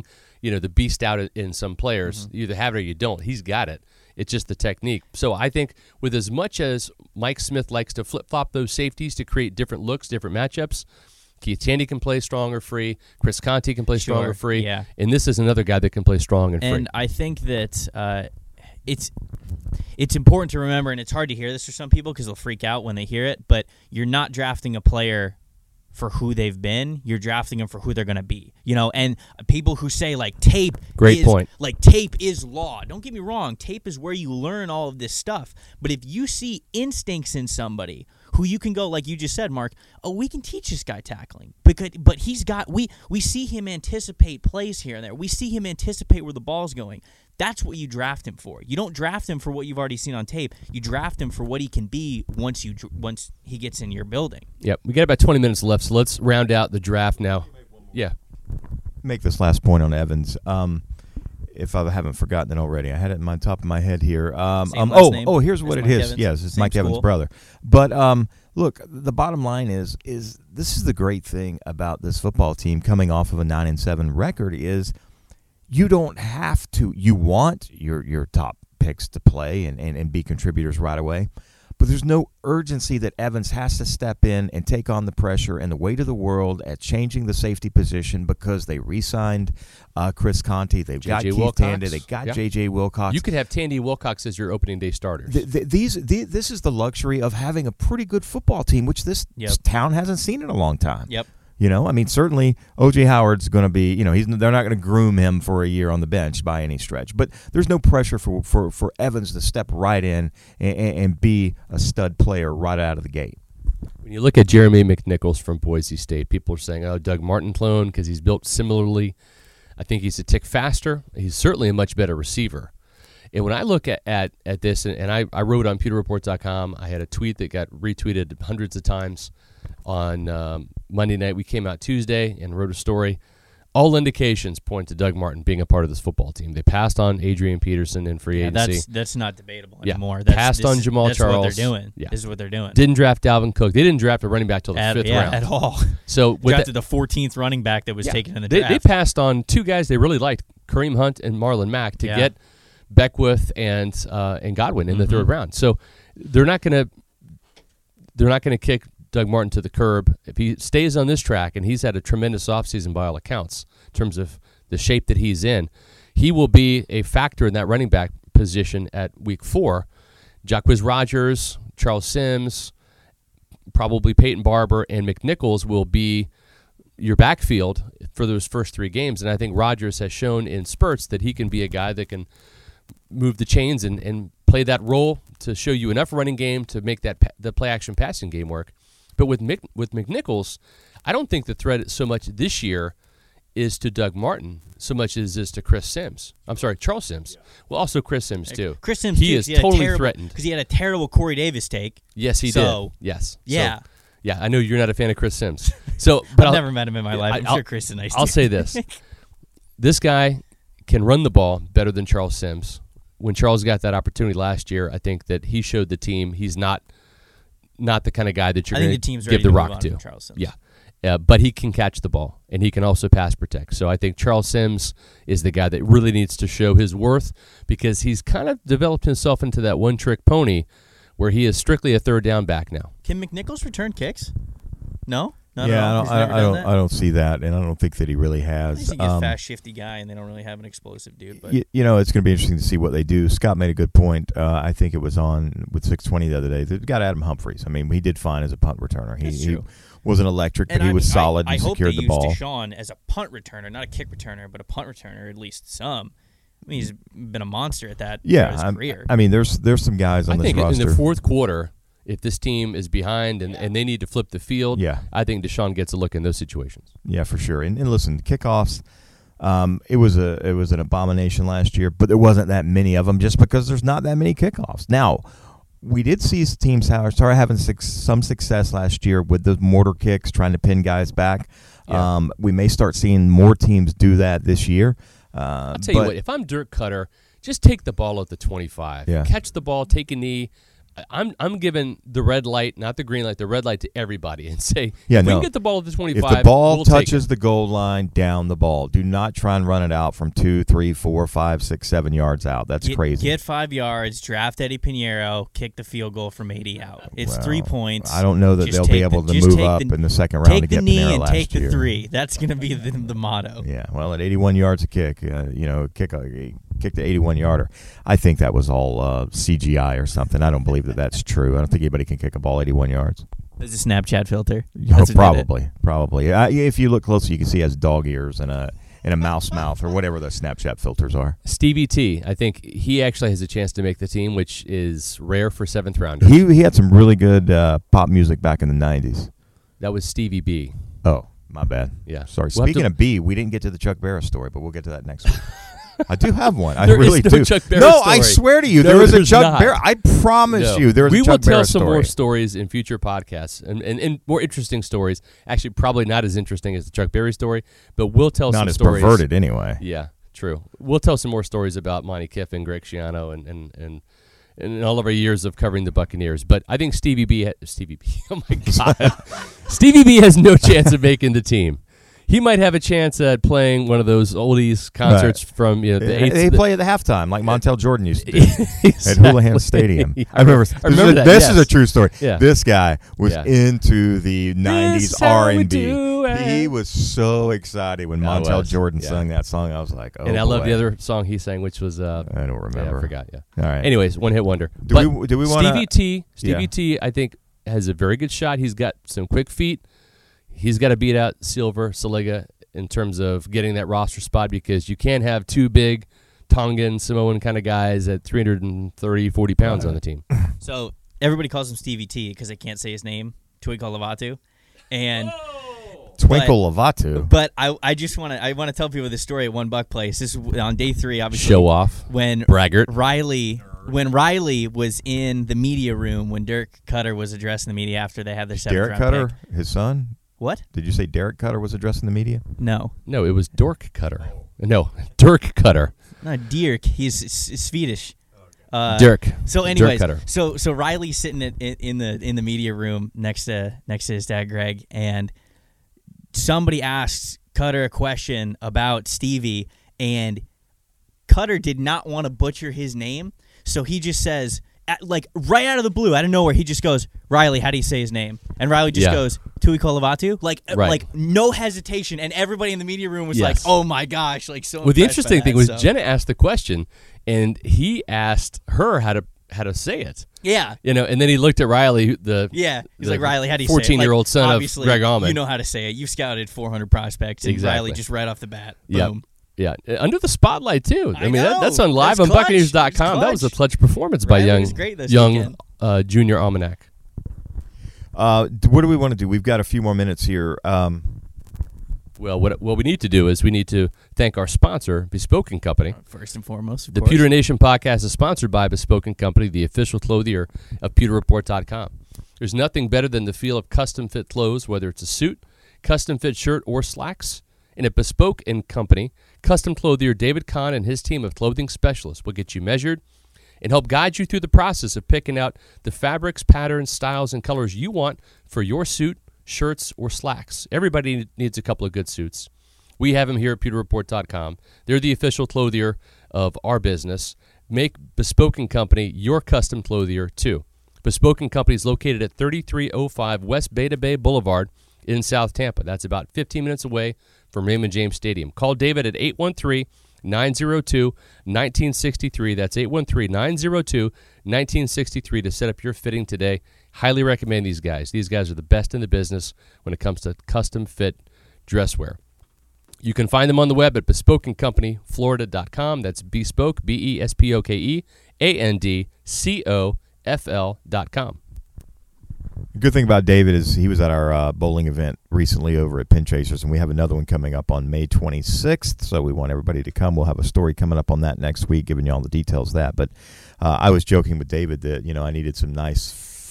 you know, the beast out in some players. Mm-hmm. You either have it or you don't. He's got it. It's just the technique. So I think with as much as Mike Smith likes to flip-flop those safeties to create different looks, different matchups, Keith Tandy can play strong or free. Chris Conte can play Sure, strong or free. yeah. And this is another guy that can play strong and free. And I think that uh, it's it's important to remember, and it's hard to hear this for some people because they'll freak out when they hear it, but you're not drafting a player for who they've been. You're drafting them for who they're going to be. You know, and people who say, like, tape Great is, point. like, tape is law. Don't get me wrong. Tape is where you learn all of this stuff. But if you see instincts in somebody who you can go, like you just said, Mark, oh, we can teach this guy tackling. Because, but he's got, we, we see him anticipate plays here and there. We see him anticipate where the ball's going. That's what you draft him for. You don't draft him for what you've already seen on tape. You draft him for what he can be once you once he gets in your building. Yep. We got about twenty minutes left, so let's round out the draft now. Yeah. Make this last point on Evans. Um, if I haven't forgotten it already, I had it in my top of my head here. Um, Same um, last oh, name oh, here's as what it Mike is. Evans? Yes, it's Same Mike Evans' school? brother. But um, look, the bottom line is, is this is the great thing about this football team coming off of a nine and seven record is you don't have to. You want your your top picks to play and, and, and be contributors right away. But there's no urgency that Evans has to step in and take on the pressure and the weight of the world at changing the safety position because they re-signed uh, Chris Conte. They've J J got Keith Wilcox. Tandy. They got Yeah. J J Wilcox. You could have Tandy Wilcox as your opening day starters. Th- th- these, th- this is the luxury of having a pretty good football team, which this Yep. town hasn't seen in a long time. Yep. You know, I mean, certainly O J Howard's going to be, you know, he's they're not going to groom him for a year on the bench by any stretch. But there's no pressure for for, for Evans to step right in and, and be a stud player right out of the gate. When you look at Jeremy McNichols from Boise State, people are saying, oh, Doug Martin clone because he's built similarly. I think he's a tick faster. He's certainly a much better receiver. And when I look at, at, at this, and, and I, I wrote on pewter report dot com, I had a tweet that got retweeted hundreds of times on um, Monday night. We came out Tuesday and wrote a story. All indications point to Doug Martin being a part of this football team. They passed on Adrian Peterson in free Yeah, agency. that's that's not debatable Yeah. anymore. That's, Passed this on is- Jamal that's Charles. what they're doing. Yeah. This is what they're doing. Didn't draft Dalvin Cook. They didn't draft a running back till the at, fifth yeah, round. at all. So with Drafted that, the fourteenth running back that was yeah, taken in the they, draft. they passed on two guys they really liked, Kareem Hunt and Marlon Mack, to Yeah. get Beckwith and uh, and Godwin in the Mm-hmm. third round. So they're not going to they're not going to kick Doug Martin to the curb. If he stays on this track, and he's had a tremendous offseason by all accounts in terms of the shape that he's in, he will be a factor in that running back position at week four. Jacquizz Rodgers, Charles Sims, probably Peyton Barber, and McNichols will be your backfield for those first three games. And I think Rodgers has shown in spurts that he can be a guy that can move the chains and, and play that role to show you enough running game to make that pa- the play action passing game work. But with Mc, with McNichols, I don't think the threat so much this year is to Doug Martin so much as is to Chris Sims. I'm sorry, Charles Sims. Well, also Chris Sims too. Chris Sims, he too, is 'cause had a totally terrible, threatened. because he had a terrible Corey Davis take. Yes, he So, did. Yes. yeah. So, yeah, I know you're not a fan of Chris Sims. So, but I've I'll, never met him in my life. I'm I'll- sure Chris is nice. I'll too. say this: this guy can run the ball better than Charles Sims. When Charles got that opportunity last year, I think that he showed the team he's not not the kind of guy that you're I think going the team's to ready give the to move rock on to. from Charles Sims. Yeah. Uh, but he can catch the ball, and he can also pass protect. So I think Charles Sims is the guy that really needs to show his worth because he's kind of developed himself into that one-trick pony where he is strictly a third down back now. Can McNichols return kicks? No? Not yeah, at all? I He's don't, I, never I done don't, that? I don't see that, and I don't think that he really I has. think he's a Um, fast, shifty guy, and they don't really have an explosive dude. But you, you know, it's going to be interesting to see what they do. Scott made a good point. Uh, I think it was on with six twenty the other day. They've got Adam Humphries. I mean, he did fine as a punt returner. He, That's he true. wasn't electric, but and he I was mean, solid I, I and hope secured they the used ball. Deshaun as a punt returner, not a kick returner, but a punt returner, at least some. I mean, he's been a monster at that Yeah, throughout his I'm- career. I mean, there's there's some guys on I this think roster. in the fourth quarter, if this team is behind and, and they need to flip the field, Yeah. I think Deshaun gets a look in those situations. Yeah, for sure. And, and listen, kickoffs. Um, it was a it was an abomination last year, but there wasn't that many of them just because there's not that many kickoffs. Now, we did see teams have, start having six, some success last year with the mortar kicks, trying to pin guys back. Yeah. Um, we may start seeing more teams do that this year. Uh, I'll tell but, you what, if I'm Dirk Cutter, just take the ball at the twenty-five. Yeah. Catch the ball, take a knee, I'm I'm giving the red light, not the green light, the red light to everybody, and say, Yeah, if we no. can get the ball at the If twenty-five, the ball we'll take touches it. the goal line, down the ball. Do not try and run it out from two, three, four, five, six, seven yards out. That's Get, crazy. Get five yards, draft Eddie Pinheiro, kick the field goal from eighty out. It's Well, three points. I don't know that Just they'll be take able the- to just move take up the- in the second round Take to the get knee Pinheiro and last take the year. three. That's going to be the, the motto. Yeah, well, at eighty-one yards a kick, uh, you know, kick a kick the eighty-one yarder. I think that was all uh, C G I or something. I don't believe that that's true. I don't think anybody can kick a ball eighty-one yards. There's a Snapchat filter. Oh, That's what did it. probably, probably. Uh, if you look closely, you can see he has dog ears and a and a mouse mouth or whatever the Snapchat filters are. Stevie T, I think he actually has a chance to make the team, which is rare for seventh rounders. He he had some really good uh, pop music back in the nineties. That was Stevie B. Oh, my bad. Yeah. Sorry. We'll have Speaking to- of B, we didn't get to the Chuck Barris story, but we'll get to that next week. I do have one. I There is really no do. Chuck Barris no, I story. swear to you, No, there is a there's Chuck not. Barris. I promise No. you, there is we a Chuck will tell Barris some story. more stories in future podcasts and, and, and more interesting stories. Actually, probably not as interesting as the Chuck Berry story, but we'll tell Not some as stories. perverted, anyway. Yeah, true. We'll tell some more stories about Monty Kiffin, Greg Schiano, and and and. And all of our years of covering the Buccaneers, but I think Stevie B, ha- Stevie B, oh my God, Stevie B has no chance of making the team. He might have a chance at playing one of those oldies concerts Right. from you know the They, eighth. they the- play at the halftime like Montel Jordan used to do at Exactly. Houlihan Stadium. I I remember. I remember this is, that, This yes. is a true story. Yeah. This guy was Yeah. into the nineties is how R we and B. do it. He was so excited when I Montel was, Jordan yeah. sang that song. I was like, oh, and I love boy. the other song he sang, which was uh, I don't yeah, remember. I forgot. Yeah. All right. Anyways, one hit wonder. Do But we- do we wanna- Stevie T? Stevie Yeah. T, I think, has a very good shot. He's got some quick feet. He's got to beat out Silver Saliga in terms of getting that roster spot because you can't have two big Tongan, Samoan kind of guys at three thirty, forty pounds on the team. So everybody calls him Stevie T because they can't say his name, Twinkle Lavatu. And Twinkle Lavatu. but I I just want to I want to tell people this story at One Buck Place. This is on day three, obviously. Show off. when Braggart. Riley when Riley was in the media room when Dirk Cutter was addressing the media after they had their seventh Derek round Cutter, pick. his son. What? Did you say Derek Cutter was addressing the media? No, No, it was Dork Cutter. No, Dirk Cutter. no, Dirk. He's, he's Swedish. Uh, Dirk. So, Dirk anyways, Cutter. so so Riley's sitting in, in the in the media room next to next to his dad Greg, and somebody asks Cutter a question about Stevie, and Cutter did not want to butcher his name, so he just says, at, like right out of the blue, out of nowhere, he just goes, "Riley, how do you say his name?" And Riley just Yeah. goes, "Tui Kolavatu," like uh, Right. like no hesitation, and everybody in the media room was Yes. like, "Oh my gosh!" Like so. Well, the impressed by interesting that, thing was so- Jenna asked the question, and he asked her how to how to say it. yeah. You know, and then he looked at Riley, who- the Yeah, he's the like, Riley, how do you say it? fourteen-year-old Like, son of obviously, Greg Allman. You know how to say it. You've scouted four hundred prospects, and Exactly. Riley just right off the bat. Yeah, Boom. yeah, Uh, under the spotlight too. I, I mean, that, know. that's on live That's on clutch. Buccaneers dot com. It's That was a clutch. clutch performance by Riley young was great this young weekend. uh, Junior Almanac. Uh, d- what do we want to do? We've got a few more minutes here. Um, Well, what what we need to do is we need to thank our sponsor, Bespoken Company. First and foremost, of The course. Pewter Nation podcast is sponsored by Bespoken Company, the official clothier of pewter report dot com. There's nothing better than the feel of custom fit clothes, whether it's a suit, custom fit shirt, or slacks. And at Bespoke and Company, custom clothier David Kahn and his team of clothing specialists will get you measured and help guide you through the process of picking out the fabrics, patterns, styles, and colors you want for your suit, shirts, or slacks. Everybody needs a couple of good suits. We have them here at pewter report dot com. They're the official clothier of our business. Make Bespoken Company your custom clothier, too. Bespoken Company is located at thirty-three oh five West Beta Bay Boulevard in South Tampa. That's about fifteen minutes away from Raymond James Stadium. Call David at eight one three, nine oh two, one nine six three. That's eight one three, nine oh two, one nine six three to set up your fitting today. Highly recommend these guys. These guys are the best in the business when it comes to custom fit dress wear. You can find them on the web at bespoken company florida dot com. That's bespoke, B E S P O K E, A N D C O F L dot com. The good thing about David is he was at our uh, bowling event recently over at Pin Chasers, and we have another one coming up on May twenty-sixth, so we want everybody to come. We'll have a story coming up on that next week, giving you all the details of that. But uh, I was joking with David that, you know, I needed some nice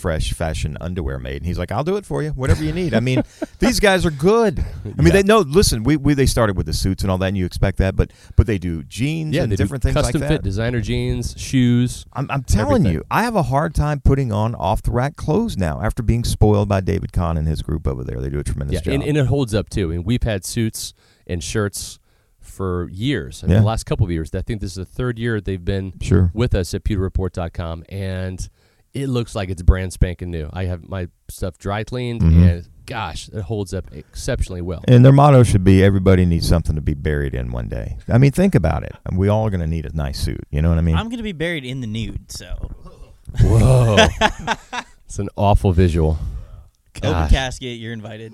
fresh fashion underwear made. And he's like, I'll do it for you, whatever you need. I mean, these guys are good. I mean, Yeah. they no. Listen, we, we they started with the suits and all that, and you expect that, but but they do jeans Yeah, and they do different things like custom that. fit designer jeans, shoes. I'm, I'm telling everything. you, I have a hard time putting on off the rack clothes now after being spoiled by David Kahn and his group over there. They do a tremendous Yeah, job. and, and it holds up too. And we've had suits and shirts for years. I mean, Yeah. the last couple of years. I think this is the third year they've been Sure. with us at pewter report dot com, and it looks like it's brand spanking new. I have my stuff dry cleaned, Mhm. and gosh, it holds up exceptionally well. And their motto should be, everybody needs something to be buried in one day. I mean, think about it. We all are going to need a nice suit. You know what I mean? I'm going to be buried in the nude, so. Whoa. It's an awful visual. Open Gosh. casket, you're invited.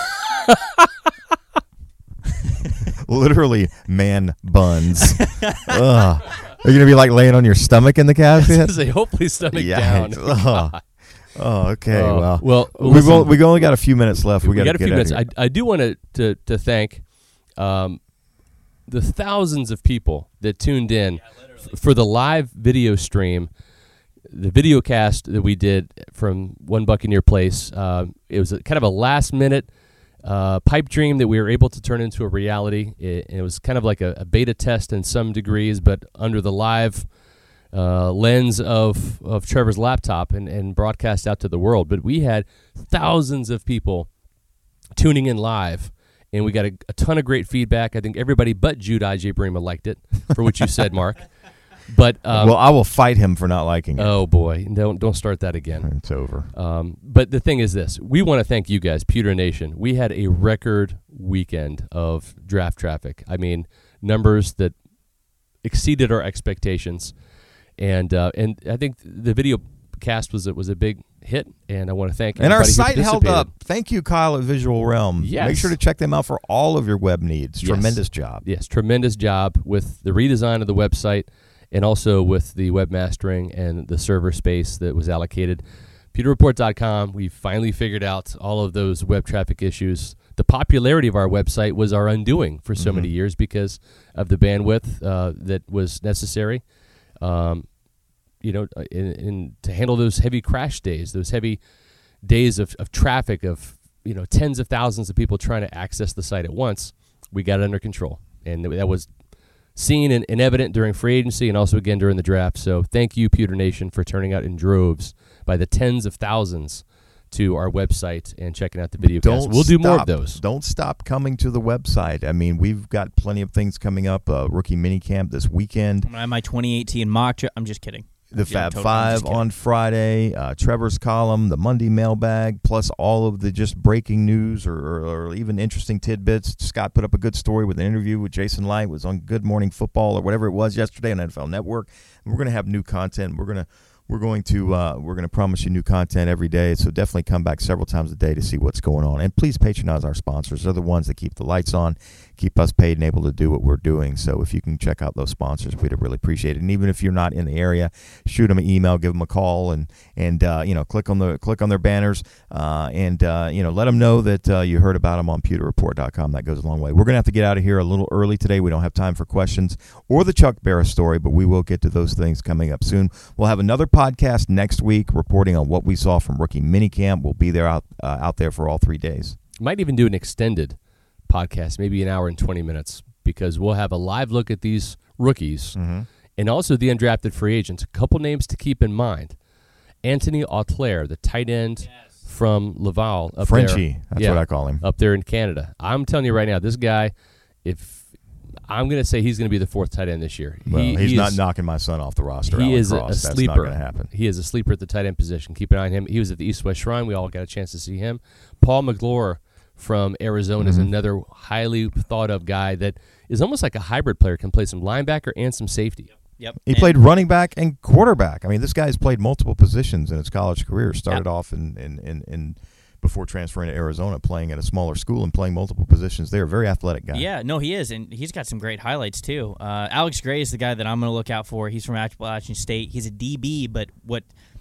Literally man buns. Ugh. Are you going to be like laying on your stomach in the casket? Say, hopefully stomach Yeah. down. Ugh. Oh, okay. Uh, well, well, we've listen, only, we've only got a few minutes left. We, we got got a get few out minutes. of here. I, I do want to, to to thank um, the thousands of people that tuned in f- for the live video stream, the video cast that we did from One Buccaneer Place. Uh, it was a, kind of a last minute uh, pipe dream that we were able to turn into a reality. It, it was kind of like a, a beta test in some degrees, but under the live Uh, lens of, of Trevor's laptop and, and broadcast out to the world. But we had thousands of people tuning in live, and we got a, a ton of great feedback. I think everybody but Jude I J. Brema liked it, for what you said, Mark. But um, well, I will fight him for not liking it. oh boy, don't don't start that again. It's over. Um, but the thing is this: we want to thank you guys, Pewter Nation. We had a record weekend of draft traffic. I mean, numbers that exceeded our expectations. And uh, and I think the video cast was a, was a big hit, and I want to thank And our everybody who site held participated. up. Thank you, Kyle at Visual Realm. Yes. Make sure to check them out for all of your web needs. Yes. Tremendous job. Yes, tremendous job with the redesign of the website, and also with the webmastering and the server space that was allocated. pewter report dot com, we finally figured out all of those web traffic issues. The popularity of our website was our undoing for so Mhm. many years because of the bandwidth uh, that was necessary. Um, you know, in, in to handle those heavy crash days, those heavy days of, of traffic of, you know, tens of thousands of people trying to access the site at once, we got it under control. And that was seen and, and evident during free agency and also again during the draft. So thank you, Pewter Nation, for turning out in droves by the tens of thousands to our website and checking out the video cast. We'll do more of stop. those. Don't stop coming to the website. I mean, we've got plenty of things coming up. Uh, rookie minicamp this weekend. I'm at my twenty eighteen mock draft. I'm just kidding. The Yeah, Fab totally. I'm Five just kidding. on Friday, uh, Trevor's column, the Monday mailbag, plus all of the just breaking news or, or, or even interesting tidbits. Scott put up a good story with an interview with Jason Light. It was on Good Morning Football or whatever it was yesterday on N F L Network. And we're going to have new content. We're going to we're going to uh, we're going to promise you new content every day. So definitely come back several times a day to see what's going on. And please patronize our sponsors. They're the ones that keep the lights on, keep us paid and able to do what we're doing. So if you can check out those sponsors, we'd really appreciate it. And even if you're not in the area, shoot them an email, give them a call, and and uh, you know click on the click on their banners uh, and uh, you know let them know that uh, you heard about them on pewter report dot com. That goes a long way. We're gonna have to get out of here a little early today. We don't have time for questions or the Chuck Barris story, but we will get to those things coming up soon. We'll have another podcast next week reporting on what we saw from rookie minicamp. We'll be there out uh, out there for all three days. Might even do an extended podcast, maybe an hour and twenty minutes, because we'll have a live look at these rookies Mm-hmm. and also the undrafted free agents. A couple names to keep in mind. Anthony Auclair, the tight end from Laval. Up Frenchie, there. that's Yeah, what I call him. up there in Canada. I'm telling you right now, this guy, if I'm going to say he's going to be the fourth tight end this year. Well, he, he's he not is, knocking my son off the roster. He Alan is a, Cross. a That's sleeper. not going to happen. He is a sleeper at the tight end position. Keep an eye on him. He was at the East West Shrine. We all got a chance to see him. Paul McGlure from Arizona is Mhm. another highly thought of guy that is almost like a hybrid player, can play some linebacker and some safety. Yep. He And played running back and quarterback. I mean, this guy's played multiple positions in his college career. Started off in, in, in, in before transferring to Arizona, playing at a smaller school and playing multiple positions there. Very athletic guy. Yeah, no, he is, and he's got some great highlights too. Uh, Alex Gray is the guy that I'm going to look out for. He's from Appalachian State. He's a D B, but what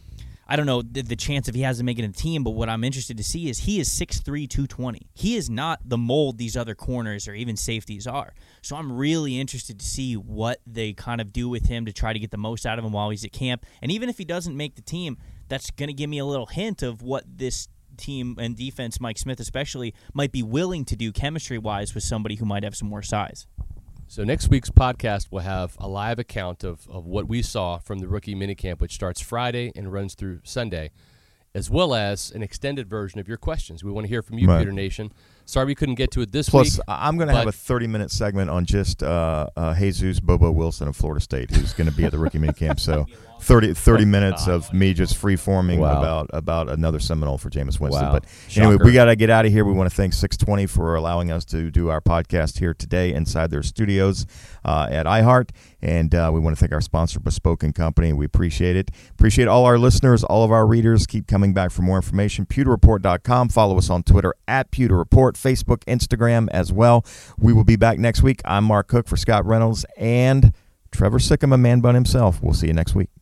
I don't know the, the chance if he has to make it a team, but what I'm interested to see is he is six three, two twenty. He is not the mold these other corners or even safeties are. So I'm really interested to see what they kind of do with him to try to get the most out of him while he's at camp. And even if he doesn't make the team, that's going to give me a little hint of what this team and defense, Mike Smith especially, might be willing to do chemistry-wise with somebody who might have some more size. So next week's podcast will have a live account of, of what we saw from the rookie minicamp, which starts Friday and runs through Sunday, as well as an extended version of your questions. We want to hear from you, Right. Pewter Nation. Sorry we couldn't get to it this Plus, week. I'm going to have but- a thirty-minute segment on just uh, uh, Jesus Bobo Wilson of Florida State, who's going to be at the rookie minicamp. So thirty, thirty minutes of me just free-forming Wow. about about another Seminole for Jameis Winston. Wow. But anyway, Shocker. we got to get out of here. We want to thank six twenty for allowing us to do our podcast here today inside their studios uh, at iHeart. And uh, we want to thank our sponsor, Bespoke and Company. We appreciate it. Appreciate all our listeners, all of our readers. Keep coming back for more information. pewter report dot com. Follow us on Twitter at Pewter Report, Facebook, Instagram as well. We will be back next week. I'm Mark Cook for Scott Reynolds and Trevor Sickham, a man bun himself. We'll see you next week.